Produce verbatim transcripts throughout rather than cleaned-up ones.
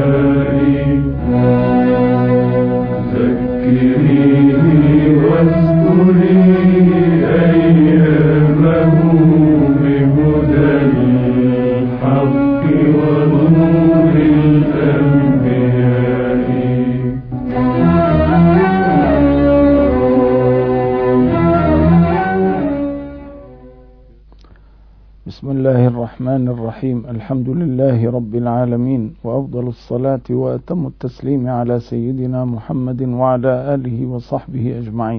بسم الله الرحمن الرحيم. الحمد لله رب العالمين، وأفضل الصلاة وأتم التسليم على سيدنا محمد وعلى آله وصحبه أجمعين.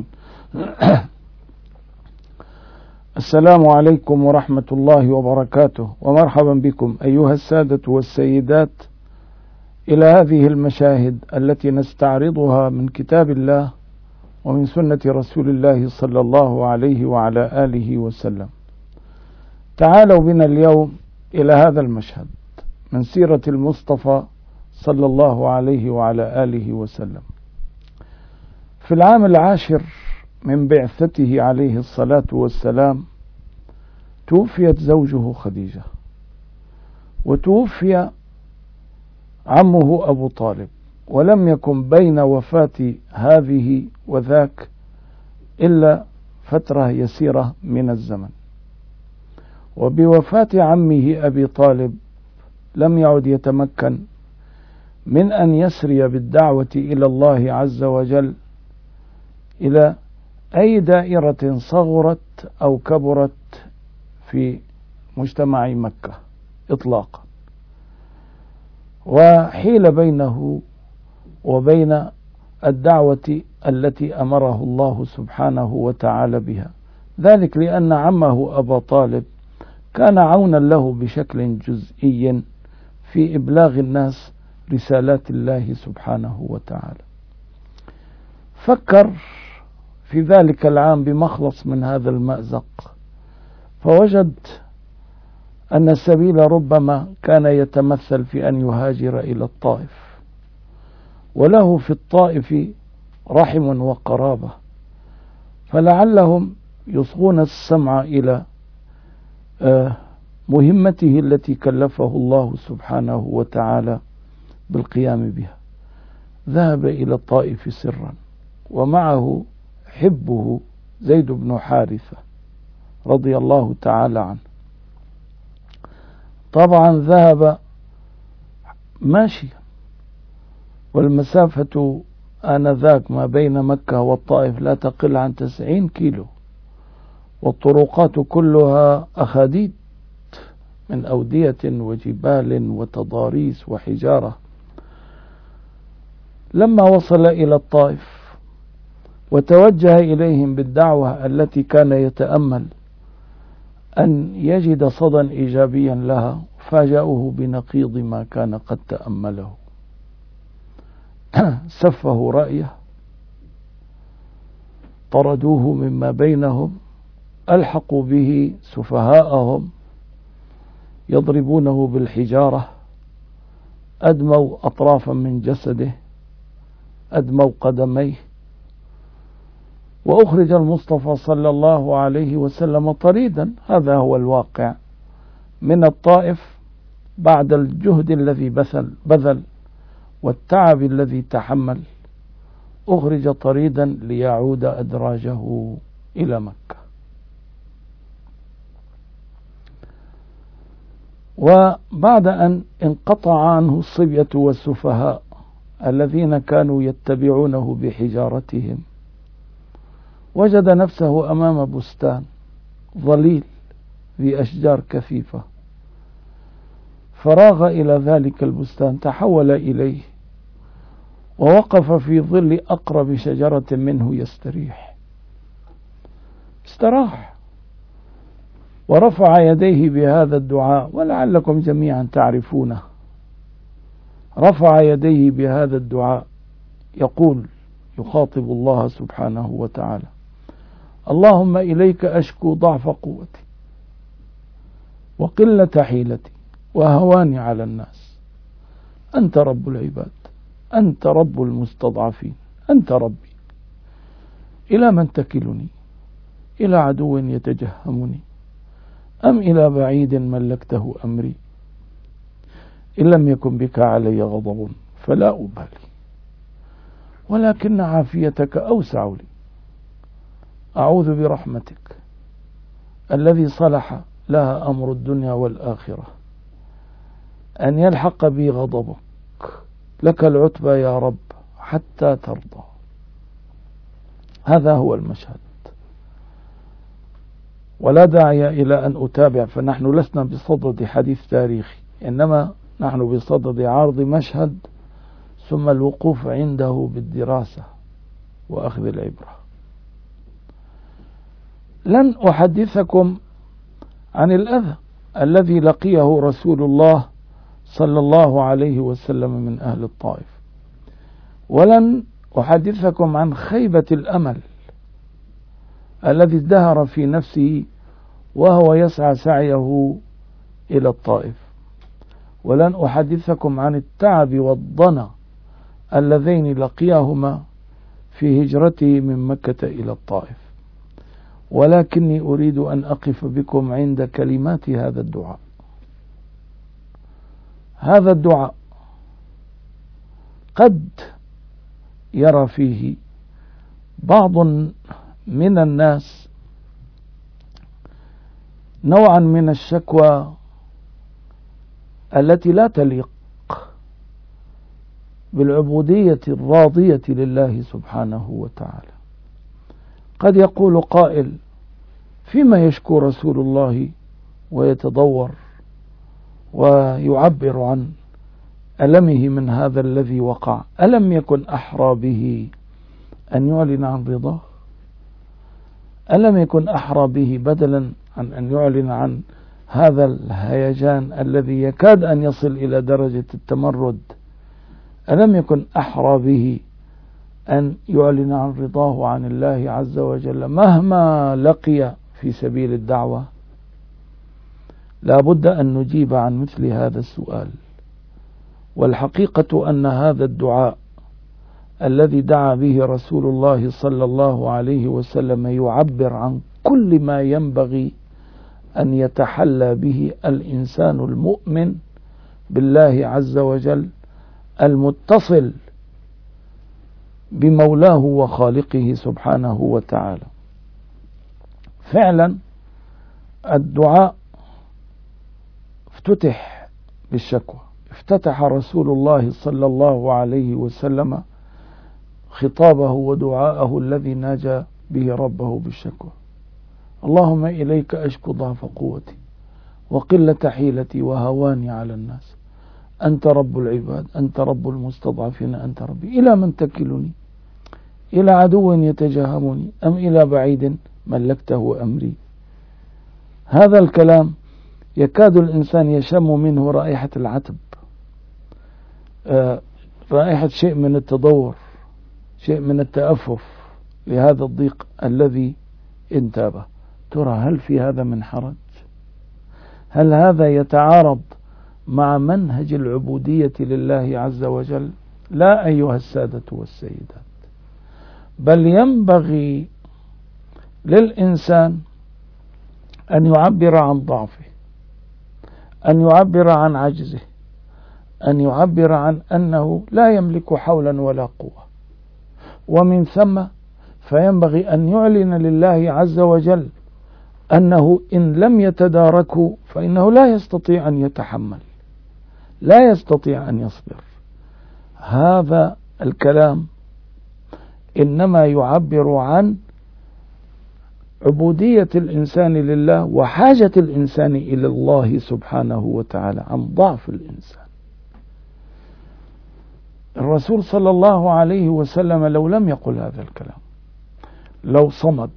السلام عليكم ورحمة الله وبركاته، ومرحبا بكم أيها السادة والسيدات إلى هذه المشاهد التي نستعرضها من كتاب الله ومن سنة رسول الله صلى الله عليه وعلى آله وسلم. تعالوا بنا اليوم إلى هذا المشهد من سيرة المصطفى صلى الله عليه وعلى آله وسلم. في العام العاشر من بعثته عليه الصلاة والسلام توفيت زوجه خديجة، وتوفي عمه أبو طالب، ولم يكن بين وفاة هذه وذاك إلا فترة يسيرة من الزمن. وبوفاة عمه أبي طالب لم يعد يتمكن من أن يسري بالدعوة إلى الله عز وجل إلى أي دائرة صغرت أو كبرت في مجتمع مكة إطلاقا، وحيل بينه وبين الدعوة التي أمره الله سبحانه وتعالى بها، ذلك لأن عمه أبا طالب كان عونا له بشكل جزئي في إبلاغ الناس رسالات الله سبحانه وتعالى. فكر في ذلك العام بمخلص من هذا المأزق، فوجد أن السبيل ربما كان يتمثل في أن يهاجر إلى الطائف، وله في الطائف رحم وقرابة، فلعلهم يصغون السمع إلى مهمته التي كلفه الله سبحانه وتعالى بالقيام بها. ذهب إلى الطائف سرا، ومعه حبه زيد بن حارثة رضي الله تعالى عنه. طبعا ذهب ماشيا، والمسافة آنذاك ما بين مكة والطائف لا تقل عن تسعين كيلو، والطرقات كلها أخاديد من أودية وجبال وتضاريس وحجارة. لما وصل إلى الطائف وتوجه إليهم بالدعوة التي كان يتأمل أن يجد صدى إيجابيا لها، فاجأوه بنقيض ما كان قد تأمله. سفه رأيه، طردوه مما بينهم، ألحقوا به سفهاءهم يضربونه بالحجارة، أدموا أطرافا من جسده، أدموا قدميه، وأخرج المصطفى صلى الله عليه وسلم طريدا. هذا هو الواقع من الطائف بعد الجهد الذي بذل, بذل والتعب الذي تحمل، أخرج طريدا ليعود أدراجه إلى مكة. وبعد أن انقطع عنه الصبية والسفهاء الذين كانوا يتبعونه بحجارتهم، وجد نفسه أمام بستان ظليل ذي أشجار كثيفة، فراغ إلى ذلك البستان، تحول إليه ووقف في ظل أقرب شجرة منه يستريح. استراح ورفع يديه بهذا الدعاء، ولعلكم جميعا تعرفونه. رفع يديه بهذا الدعاء يقول، يخاطب الله سبحانه وتعالى: اللهم إليك أشكو ضعف قوتي وقلة حيلتي وهواني على الناس. أنت رب العباد، أنت رب المستضعفين، أنت ربي. إلى من تكلني؟ إلى عدو يتجهمني، أم إلى بعيد ملكته أمري؟ إن لم يكن بك علي غضب فلا أبالي، ولكن عافيتك أوسع لي. أعوذ برحمتك الذي صلح لها أمر الدنيا والآخرة أن يلحق بي غضبك، لك العتبى يا رب حتى ترضى. هذا هو المشهد، ولا داعي إلى أن أتابع، فنحن لسنا بصدد حديث تاريخي، إنما نحن بصدد عرض مشهد ثم الوقوف عنده بالدراسة وأخذ العبرة. لن أحدثكم عن الأذى الذي لقيه رسول الله صلى الله عليه وسلم من أهل الطائف، ولن أحدثكم عن خيبة الأمل الذي ازدهر في نفسه وهو يسعى سعيه إلى الطائف، ولن أحدثكم عن التعب والضنا اللذين لقياهما في هجرته من مكة إلى الطائف، ولكني أريد أن أقف بكم عند كلمات هذا الدعاء. هذا الدعاء قد يرى فيه بعض من الناس نوعا من الشكوى التي لا تليق بالعبودية الراضية لله سبحانه وتعالى. قد يقول قائل: فيما يشكو رسول الله ويتضور ويعبر عن ألمه من هذا الذي وقع، ألم يكن أحرى به أن يعلن عن رضاه؟ ألم يكن أحرى به بدلا عن أن يعلن عن هذا الهيجان الذي يكاد أن يصل إلى درجة التمرد؟ ألم يكن أحرى به أن يعلن عن رضاه عن الله عز وجل مهما لقي في سبيل الدعوة؟ لا بد أن نجيب عن مثل هذا السؤال. والحقيقة أن هذا الدعاء الذي دعا به رسول الله صلى الله عليه وسلم يعبر عن كل ما ينبغي أن يتحلى به الإنسان المؤمن بالله عز وجل المتصل بمولاه وخالقه سبحانه وتعالى. فعلا الدعاء افتتح بالشكوى، افتتح رسول الله صلى الله عليه وسلم خطابه ودعاءه الذي ناجى به ربه بالشكوى: اللهم إليك أشكو ضعف قوتي وقلة حيلتي وهواني على الناس، أنت رب العباد، أنت رب المستضعفين، أنت ربي. إلى من تكلني؟ إلى عدو يتجهمني أم إلى بعيد ملكته أمري؟ هذا الكلام يكاد الإنسان يشم منه رائحة العتب، آه رائحة شيء من التضور، شيء من التأفف لهذا الضيق الذي انتابه. ترى هل في هذا من حرج؟ هل هذا يتعارض مع منهج العبودية لله عز وجل؟ لا أيها السادة والسيدات، بل ينبغي للإنسان أن يعبر عن ضعفه، أن يعبر عن عجزه، أن يعبر عن أنه لا يملك حولا ولا قوة، ومن ثم فينبغي أن يعلن لله عز وجل أنه إن لم يتداركه فإنه لا يستطيع أن يتحمل، لا يستطيع أن يصبر. هذا الكلام إنما يعبر عن عبودية الإنسان لله وحاجة الإنسان إلى الله سبحانه وتعالى، عن ضعف الإنسان. الرسول صلى الله عليه وسلم لو لم يقل هذا الكلام، لو صمد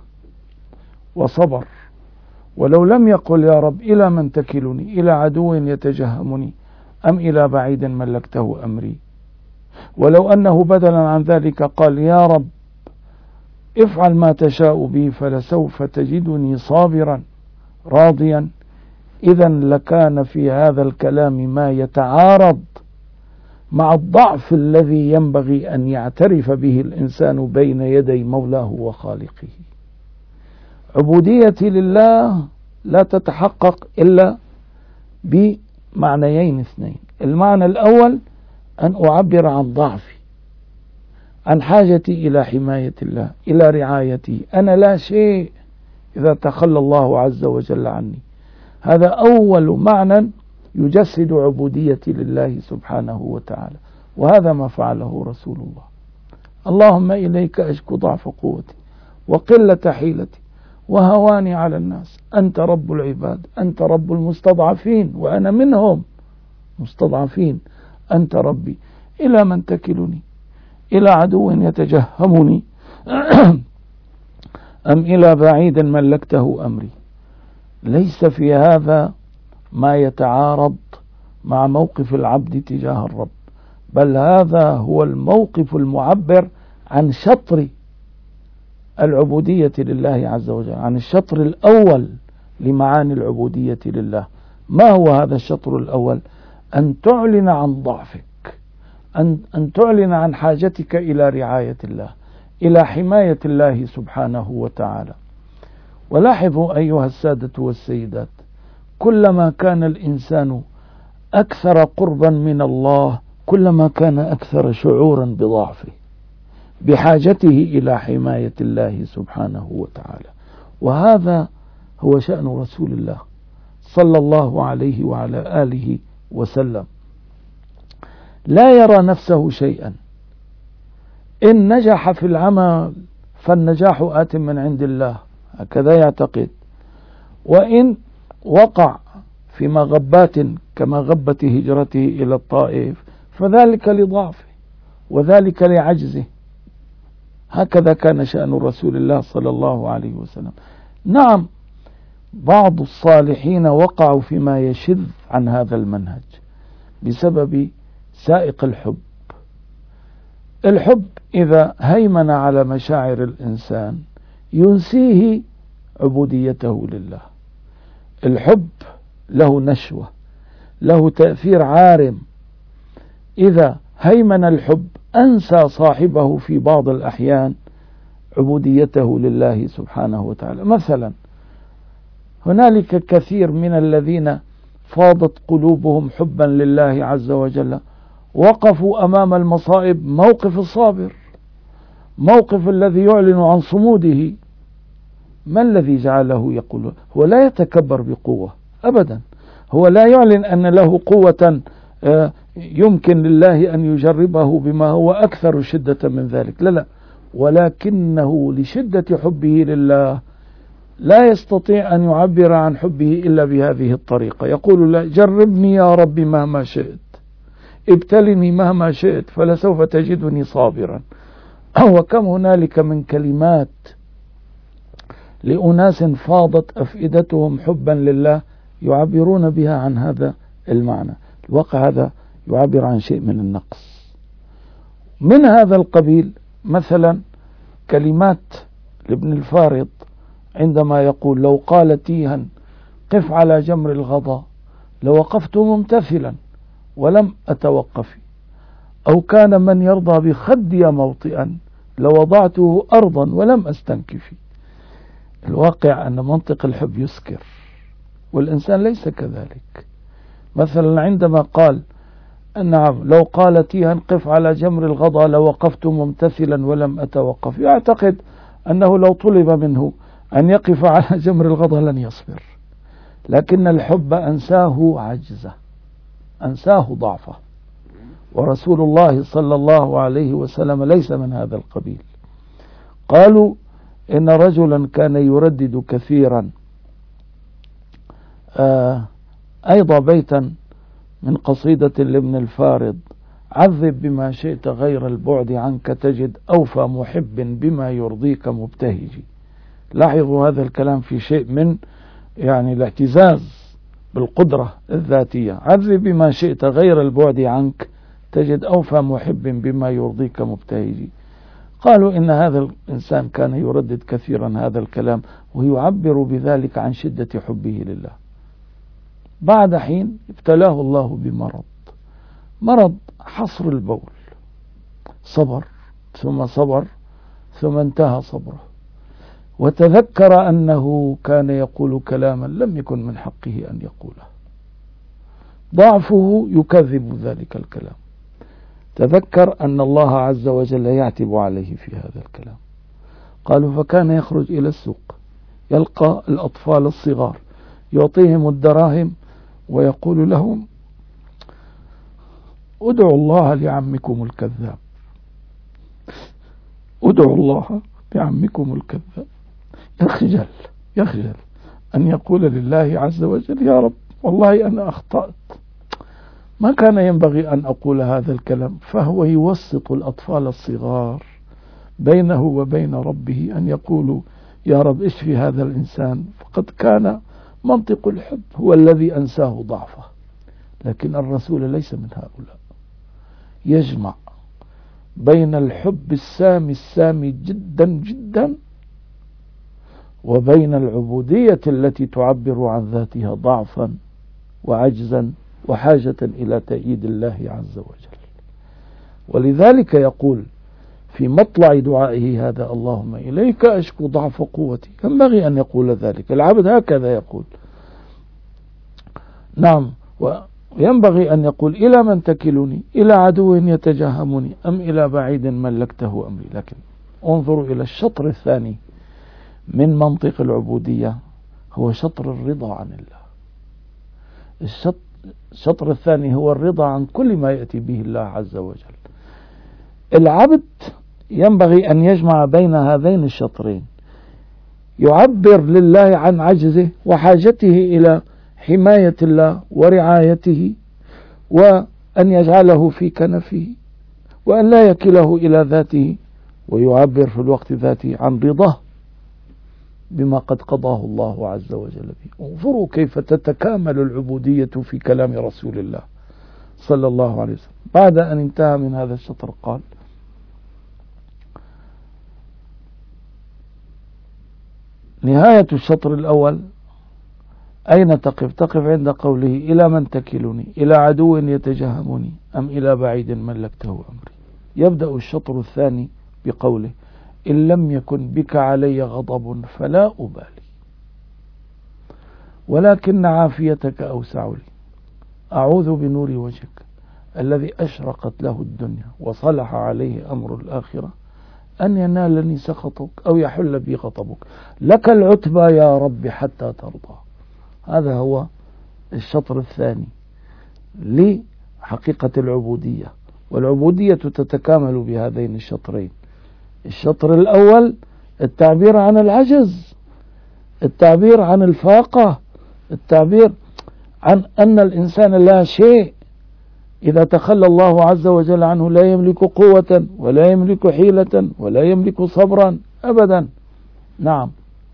وصبر، ولو لم يقل يا رب إلى من تكلني، إلى عدو يتجهمني أم إلى بعيد ملكته أمري، ولو أنه بدلا عن ذلك قال يا رب افعل ما تشاء بي فلسوف تجدني صابرا راضيا، إذا لكان في هذا الكلام ما يتعارض مع الضعف الذي ينبغي أن يعترف به الإنسان بين يدي مولاه وخالقه. عبوديتي لله لا تتحقق إلا بمعنيين اثنين: المعنى الأول أن أعبر عن ضعفي، عن حاجتي إلى حماية الله، إلى رعايته. أنا لا شيء إذا تخلى الله عز وجل عني. هذا أول معنى يجسد عبوديتي لله سبحانه وتعالى، وهذا ما فعله رسول الله. اللهم إليك أشكو ضعف قوتي وقلة حيلتي وهواني على الناس، أنت رب العباد، أنت رب المستضعفين وأنا منهم مستضعفين، أنت ربي، إلى من تكلني؟ إلى عدو يتجهمني أم إلى بعيد ملكته أمري؟ ليس في هذا ما يتعارض مع موقف العبد تجاه الرب، بل هذا هو الموقف المعبر عن شطر العبودية لله عز وجل، عن الشطر الأول لمعاني العبودية لله. ما هو هذا الشطر الأول؟ أن تعلن عن ضعفك، أن, أن تعلن عن حاجتك إلى رعاية الله، إلى حماية الله سبحانه وتعالى. ولاحظوا أيها السادة والسيدات، كلما كان الإنسان أكثر قربا من الله كلما كان أكثر شعورا بضعفه، بحاجته إلى حماية الله سبحانه وتعالى. وهذا هو شأن رسول الله صلى الله عليه وعلى آله وسلم. لا يرى نفسه شيئا، إن نجح في العمل فالنجاح آت من عند الله، هكذا يعتقد. وإن وقع في مغبات كما غبت هجرته إلى الطائف فذلك لضعفه وذلك لعجزه. هكذا كان شأن رسول الله صلى الله عليه وسلم. نعم، بعض الصالحين وقعوا فيما يشذ عن هذا المنهج بسبب سائق الحب. الحب إذا هيمن على مشاعر الإنسان ينسيه عبوديته لله. الحب له نشوة، له تأثير عارم. إذا هيمن الحب أنسى صاحبه في بعض الأحيان عبوديته لله سبحانه وتعالى. مثلا هنالك كثير من الذين فاضت قلوبهم حبا لله عز وجل وقفوا أمام المصائب موقف الصابر، موقف الذي يعلن عن صموده. ما الذي جعله يقول؟ هو لا يتكبر بقوة أبدا، هو لا يعلن أن له قوة يمكن لله أن يجربه بما هو أكثر شدة من ذلك، لا لا، ولكنه لشدة حبه لله لا يستطيع أن يعبر عن حبه إلا بهذه الطريقة. يقول لا، جربني يا رب مهما شئت، ابتلني مهما شئت فلسوف تجدني صابرا. وكم هنالك من كلمات لأناس فاضت أفئدتهم حبا لله يعبرون بها عن هذا المعنى. الواقع هذا يعبر عن شيء من النقص. من هذا القبيل مثلا كلمات لابن الفارض عندما يقول لو قال تيها قف على جمر الغضا لوقفت ممتثلا ولم أتوقف، أو كان من يرضى بخدي موطئا لوضعته أرضا ولم أستنكف. الواقع أن منطق الحب يسكر والإنسان ليس كذلك. مثلا عندما قال نعم لو قال تيها قف على جمر الغضا لوقفت ممتثلا ولم أتوقف، يعتقد أنه لو طلب منه أن يقف على جمر الغضا لن يصبر، لكن الحب أنساه عجزه، أنساه ضعفه. ورسول الله صلى الله عليه وسلم ليس من هذا القبيل. قالوا إن رجلا كان يردد كثيرا آه أيضا بيتا من قصيدة لابن الفارض: عذب بما شئت غير البعد عنك تجد أوفى محب بما يرضيك مبتهجي. لاحظوا هذا الكلام في شيء من يعني الاعتزاز بالقدرة الذاتية. عذب بما شئت غير البعد عنك تجد أوفى محب بما يرضيك مبتهجي. قالوا إن هذا الإنسان كان يردد كثيرا هذا الكلام ويعبر بذلك عن شدة حبه لله. بعد حين ابتلاه الله بمرض، مرض حصر البول، صبر ثم صبر ثم انتهى صبره، وتذكر أنه كان يقول كلاما لم يكن من حقه أن يقوله. ضعفه يكذب ذلك الكلام. تذكر أن الله عز وجل يعتب عليه في هذا الكلام. قالوا فكان يخرج إلى السوق يلقى الأطفال الصغار يعطيهم الدراهم ويقول لهم ادعوا الله لعمكم الكذاب، ادعوا الله لعمكم الكذاب. يخجل يخجل أن يقول لله عز وجل يا رب والله أنا أخطأت، ما كان ينبغي أن أقول هذا الكلام. فهو يوسط الأطفال الصغار بينه وبين ربه أن يقولوا يا رب اشفي هذا الإنسان، فقد كان منطق الحب هو الذي أنساه ضعفه. لكن الرسول ليس من هؤلاء، يجمع بين الحب السامي السامي جدا جدا وبين العبودية التي تعبر عن ذاتها ضعفا وعجزا وحاجة إلى تأييد الله عز وجل. ولذلك يقول في مطلع دعائه هذا اللهم إليك أشكو ضعف قوتي. ينبغي أن يقول ذلك العبد، هكذا يقول. نعم، وينبغي أن يقول إلى من تكلني، إلى عدو يتجهمني أم إلى بعيد ملكته أمري. لكن انظروا إلى الشطر الثاني من منطق العبودية، هو شطر الرضا عن الله. الشطر الثاني هو الرضا عن كل ما يأتي به الله عز وجل. العبد ينبغي أن يجمع بين هذين الشطرين، يعبر لله عن عجزه وحاجته إلى حماية الله ورعايته، وأن يجعله في كنفه، وأن لا يكله إلى ذاته، ويعبر في الوقت ذاته عن رضاه بما قد قضاه الله عز وجل به. انظروا كيف تتكامل العبودية في كلام رسول الله صلى الله عليه وسلم. بعد أن انتهى من هذا الشطر قال نهاية الشطر الأول أين تقف؟ تقف عند قوله إلى من تكلني، إلى عدو يتجهمني أم إلى بعيد ملكته أمري. يبدأ الشطر الثاني بقوله إن لم يكن بك علي غضب فلا أبالي ولكن عافيتك أوسع لي، أعوذ بنور وجهك الذي أشرقت له الدنيا وصلح عليه أمر الآخرة أن ينالني سخطك أو يحل بي غضبك، لك العتبى يا رب حتى ترضى. هذا هو الشطر الثاني لحقيقة العبودية، والعبودية تتكامل بهذين الشطرين. الشطر الأول التعبير عن العجز، التعبير عن الفاقة، التعبير عن أن الإنسان لا شيء إذا تخلى الله عز وجل عنه، لا يملك قوة ولا يملك حيلة ولا يملك صبرا أبدا. نعم.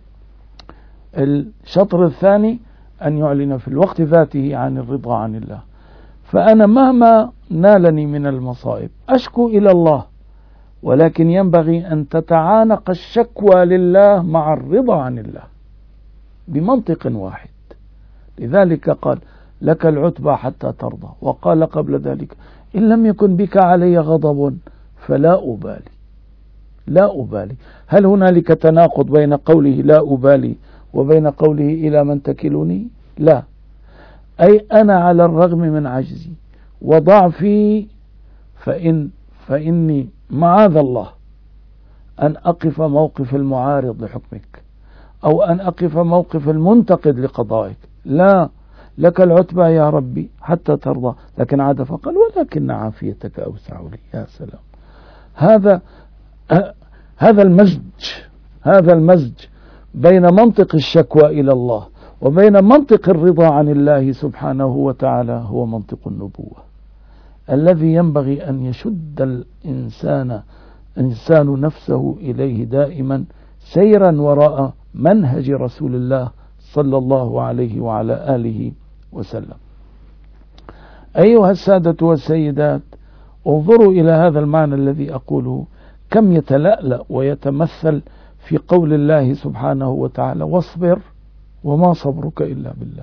الشطر الثاني أن يعلن في الوقت ذاته عن الرضا عن الله. فأنا مهما نالني من المصائب أشكو إلى الله، ولكن ينبغي أن تتعانق الشكوى لله مع الرضا عن الله بمنطق واحد. لذلك قال لك العتبى حتى ترضى، وقال قبل ذلك إن لم يكن بك علي غضب فلا أبالي. لا أبالي. هل هنالك تناقض بين قوله لا أبالي وبين قوله إلى من تكلني؟ لا. أي أنا على الرغم من عجزي وضعفي فإن فإني معاذ الله أن أقف موقف المعارض لحكمك أو أن أقف موقف المنتقد لقضائك. لا، لك العتبى يا ربي حتى ترضى. لكن عاد فقال ولكن عافيتك أوسع لي. يا سلام، هذا هذا المزج هذا المزج بين منطق الشكوى إلى الله وبين منطق الرضا عن الله سبحانه وتعالى هو منطق النبوة الذي ينبغي أن يشد الإنسان إنسان نفسه إليه دائما سيرا وراء منهج رسول الله صلى الله عليه وعلى آله وسلم. أيها السادة والسيدات، انظروا إلى هذا المعنى الذي أقوله كم يتلألأ ويتمثل في قول الله سبحانه وتعالى واصبر وما صبرك إلا بالله.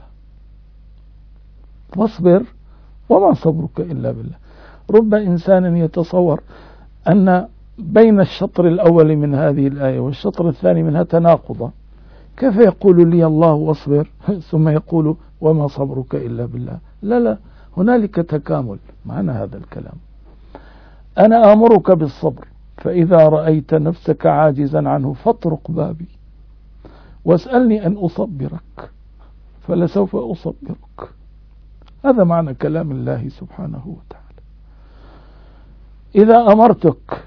واصبر وما صبرك إلا بالله. رب إنسان يتصور أن بين الشطر الأول من هذه الآية والشطر الثاني منها تناقضا. كيف يقول لي الله واصبر ثم يقول وما صبرك إلا بالله؟ لا لا، هنالك تكامل. معنى هذا الكلام أنا آمرك بالصبر، فإذا رأيت نفسك عاجزا عنه فاطرق بابي واسألني أن أصبرك فلسوف أصبرك. هذا معنى كلام الله سبحانه وتعالى. إذا أمرتك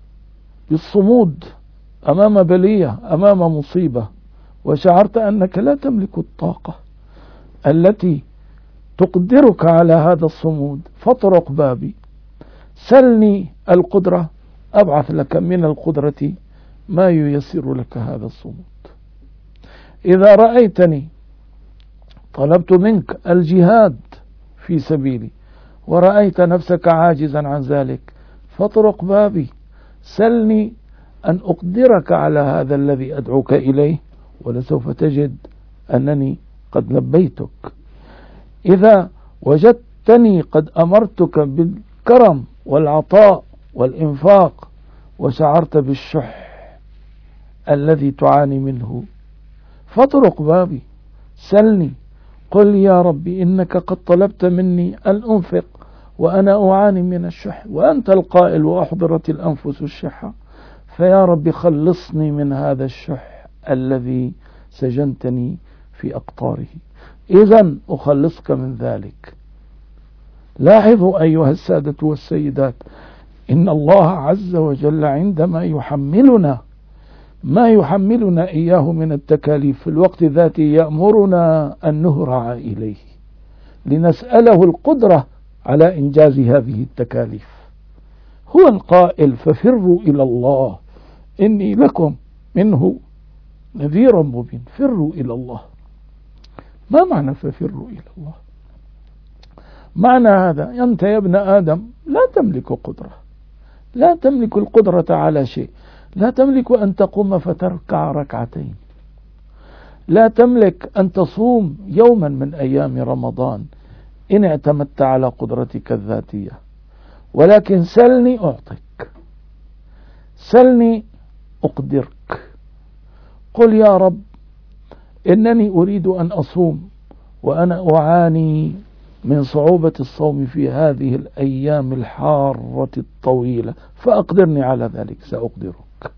بالصمود أمام بلية، أمام مصيبة، وشعرت أنك لا تملك الطاقة التي تقدرك على هذا الصمود فاطرق بابي، سلني القدرة أبعث لك من القدرة ما ييسر لك هذا الصمود. إذا رأيتني طلبت منك الجهاد في سبيلي ورأيت نفسك عاجزا عن ذلك فاطرق بابي، سلني أن أقدرك على هذا الذي أدعوك إليه، ولسوف تجد أنني قد لبيتك. إذا وجدتني قد أمرتك بالكرم والعطاء والإنفاق وشعرت بالشح الذي تعاني منه فاطرق بابي، سلني، قل يا ربي إنك قد طلبت مني أن أنفق وأنا أعاني من الشح، وأنت القائل وأحضرت الأنفس الشح، فيا ربي خلصني من هذا الشح الذي سجنتني في أقطاره. إذن أخلصك من ذلك. لاحظوا أيها السادة والسيدات، إن الله عز وجل عندما يحملنا ما يحملنا إياه من التكاليف في الوقت ذاته يأمرنا أن نهرع إليه لنسأله القدرة على إنجاز هذه التكاليف. هو القائل ففروا إلى الله إني لكم منه نذير مبين. فروا إلى الله. ما معنى ففروا إلى الله؟ معنى هذا أنت يا ابن آدم لا تملك قدرة، لا تملك القدرة على شيء، لا تملك أن تقوم فتركع ركعتين، لا تملك أن تصوم يوما من أيام رمضان إن اعتمدت على قدرتك الذاتية، ولكن سلني أعطيك، سلني أقدرك. قل يا رب إنني أريد أن أصوم وأنا أعاني من صعوبة الصوم في هذه الأيام الحارة الطويلة، فأقدرني على ذلك، سأقدرك.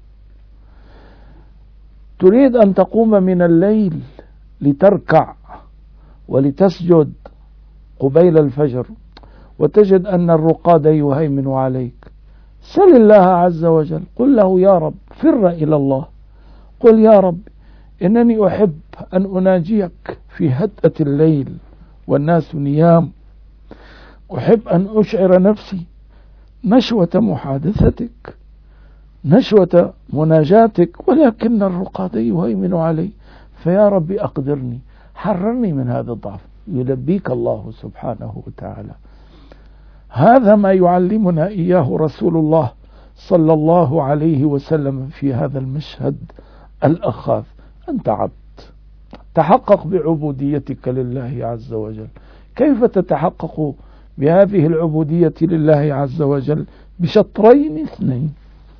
تريد أن تقوم من الليل لتركع ولتسجد قبيل الفجر وتجد أن الرقاد يهيمن عليك، سل الله عز وجل، قل له يا رب فر إلى الله، قل يا رب إنني أحب أن أناجيك في هدأة الليل والناس نيام، أحب أن أشعر نفسي نشوة محادثتك، نشوة مناجاتك، ولكن الرقاد يهيمن علي، فيا رب أقدرني، حررني من هذا الضعف. يلبيك الله سبحانه وتعالى. هذا ما يعلمنا إياه رسول الله صلى الله عليه وسلم في هذا المشهد الأخاذ. أنت عبد، تحقق بعبوديتك لله عز وجل. كيف تتحقق بهذه العبودية لله عز وجل؟ بشطرين اثنين.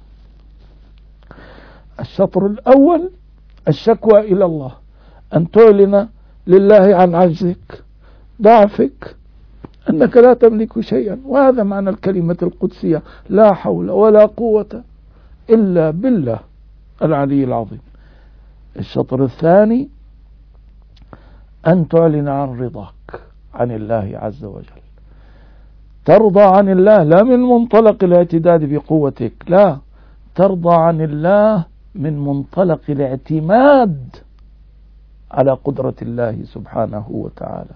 الشطر الأول الشكوى إلى الله، أن تعلن لله عن عجزك، ضعفك، أنك لا تملك شيئا، وهذا معنى الكلمة القدسية: لا حول ولا قوة إلا بالله العلي العظيم. الشطر الثاني أن تعلن عن رضاك عن الله عز وجل، ترضى عن الله لا من منطلق الاعتداد بقوتك، لا، ترضى عن الله من منطلق الاعتماد على قدرة الله سبحانه وتعالى.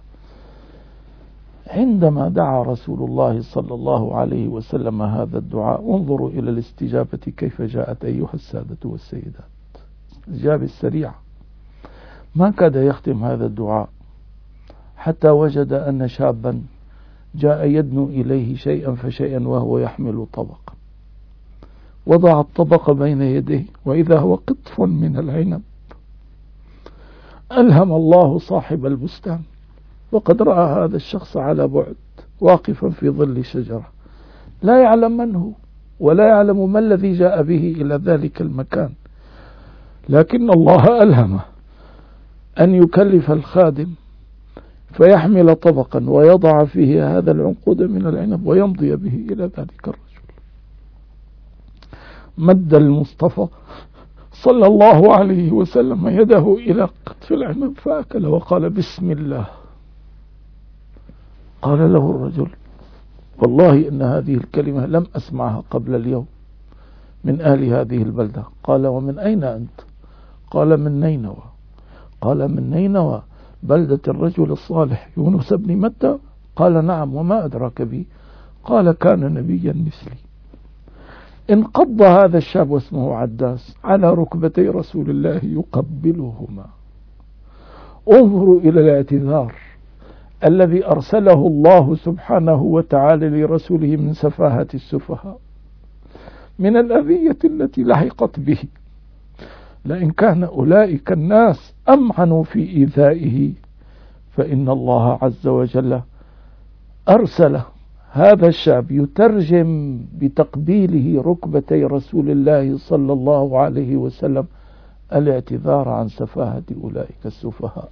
عندما دعا رسول الله صلى الله عليه وسلم هذا الدعاء، انظروا إلى الاستجابة كيف جاءت أيها السادة والسيدات، الاستجابة السريعة. ما كاد يختم هذا الدعاء حتى وجد أن شابا جاء يدنو إليه شيئا فشيئا وهو يحمل طبقا، وضع الطبق بين يديه وإذا هو قطف من العنب. ألهم الله صاحب البستان، وقد رأى هذا الشخص على بعد واقفا في ظل شجرة، لا يعلم من هو ولا يعلم ما الذي جاء به إلى ذلك المكان، لكن الله ألهمه أن يكلف الخادم فيحمل طبقا ويضع فيه هذا العنقود من العنب ويمضي به إلى ذلك الرجل. مد المصطفى صلى الله عليه وسلم يده إلى قطف العنب فأكل وقال بسم الله. قال له الرجل والله إن هذه الكلمة لم أسمعها قبل اليوم من أهل هذه البلدة. قال ومن أين أنت؟ قال من نينوى. قال من نينوى بلدة الرجل الصالح يونس بن متى؟ قال نعم. وما أدراك بي؟ قال كان نبيا مثلي. انقض هذا الشاب واسمه عداس على ركبتي رسول الله يقبلهما. انظروا إلى الاعتذار الذي أرسله الله سبحانه وتعالى لرسوله من سفاهة السفهاء، من الأذية التي لحقت به. لئن كان أولئك الناس أمعنوا في إيذائه فإن الله عز وجل أرسل هذا الشاب يترجم بتقبيله ركبتي رسول الله صلى الله عليه وسلم الاعتذار عن سفاهة أولئك السفهاء،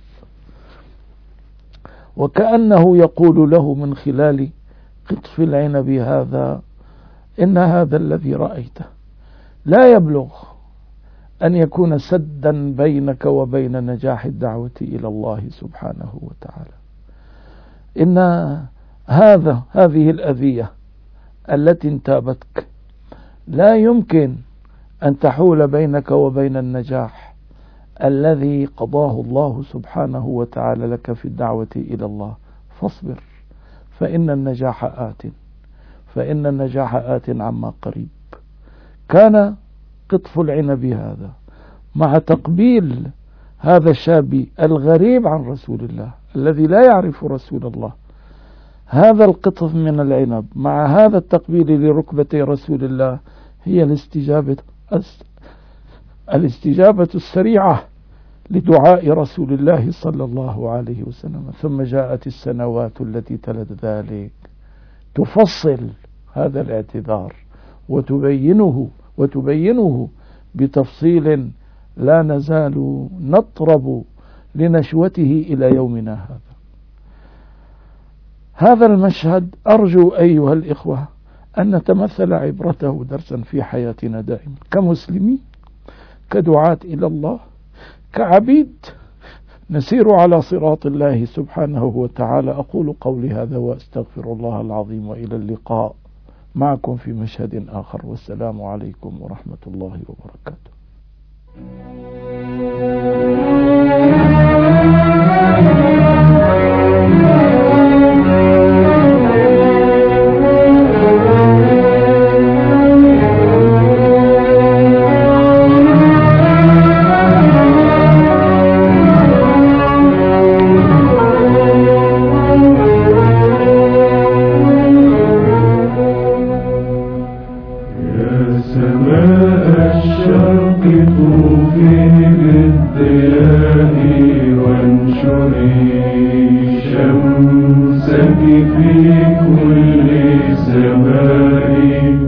وكأنه يقول له من خلال قطف العنب هذا إن هذا الذي رأيته لا يبلغ أن يكون سدا بينك وبين نجاح الدعوة إلى الله سبحانه وتعالى. إن هذا هذه الأذية التي انتابتك لا يمكن أن تحول بينك وبين النجاح الذي قضاه الله سبحانه وتعالى لك في الدعوة إلى الله. فاصبر فإن النجاح آت، فإن النجاح آت عما قريب. كان قطف العنب هذا مع تقبيل هذا الشاب الغريب عن رسول الله الذي لا يعرف رسول الله، هذا القطف من العنب مع هذا التقبيل لركبتي رسول الله هي الاستجابة الاستجابة السريعة لدعاء رسول الله صلى الله عليه وسلم. ثم جاءت السنوات التي تلت ذلك تفصل هذا الاعتذار وتبينه وتبينه بتفصيل لا نزال نطرب لنشوته إلى يومنا هذا. هذا المشهد أرجو أيها الإخوة أن نتمثل عبرته درسا في حياتنا دائما كمسلمين، كدعاة إلى الله، كعبيد نسير على صراط الله سبحانه وتعالى. أقول قولي هذا وأستغفر الله العظيم، وإلى اللقاء معكم في مشهد آخر، والسلام عليكم ورحمة الله وبركاته. شمسك في كل سماء